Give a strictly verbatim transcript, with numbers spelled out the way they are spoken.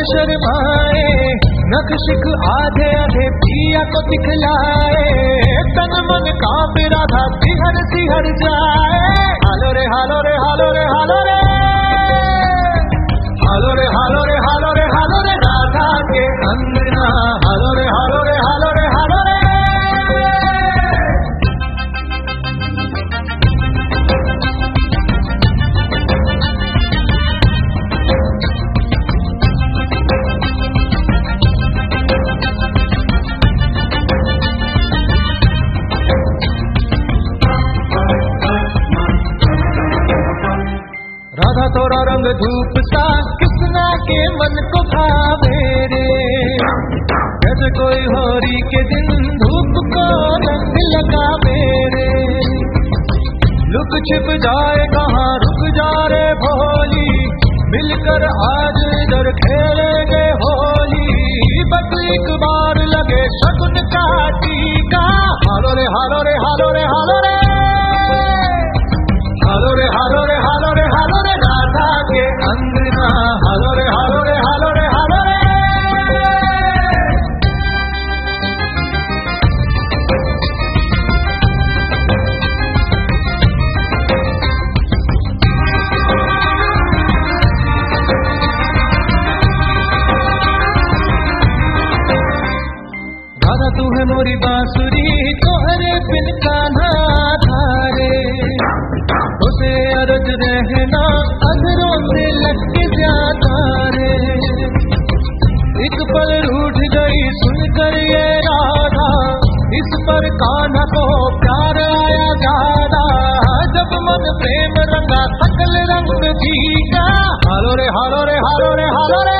शर्माए, नख शिख आधे आधे पिया को दिखलाए, तन मन कांप राधा सिहर सिहर जाए। हालो रे हालो रे हालो रे हालो रे हालो रे हालो रे हालो रे हालो रे राधा के अंगना। हालो रे हालो रे हालो रे हालो रे। राधा तोरा रंग धूप सा किसना के मन को भावे रे, जैसे कोई होरी के दिन धूप को रंग लगा मेरे। लुक छिप जाए कहाँ रुक जा रे भोली, मिलकर आज इधर खेलेंगे होली। बस एक बार लगे शगुन का टीका। हालो रे हालो रे हालो रे हालो रे हालो रे हालो रे हालो रे हालो रे राधा के अंगना। हालो रे हालो रे हालो रे हालो रे। राधा तू है मोरी बांसुरी, तोहरे बिन कान्हा धारे। उसे अरज रहना अधरों से लग जाता रे। एक पल रूठ गई सुनकर ये राधा, इस पर कान्हा को प्यार आया ज्यादा। जब मन प्रेम रंगा सकल रंग जी का। हालो रे हालो रे हालो रे हालो रे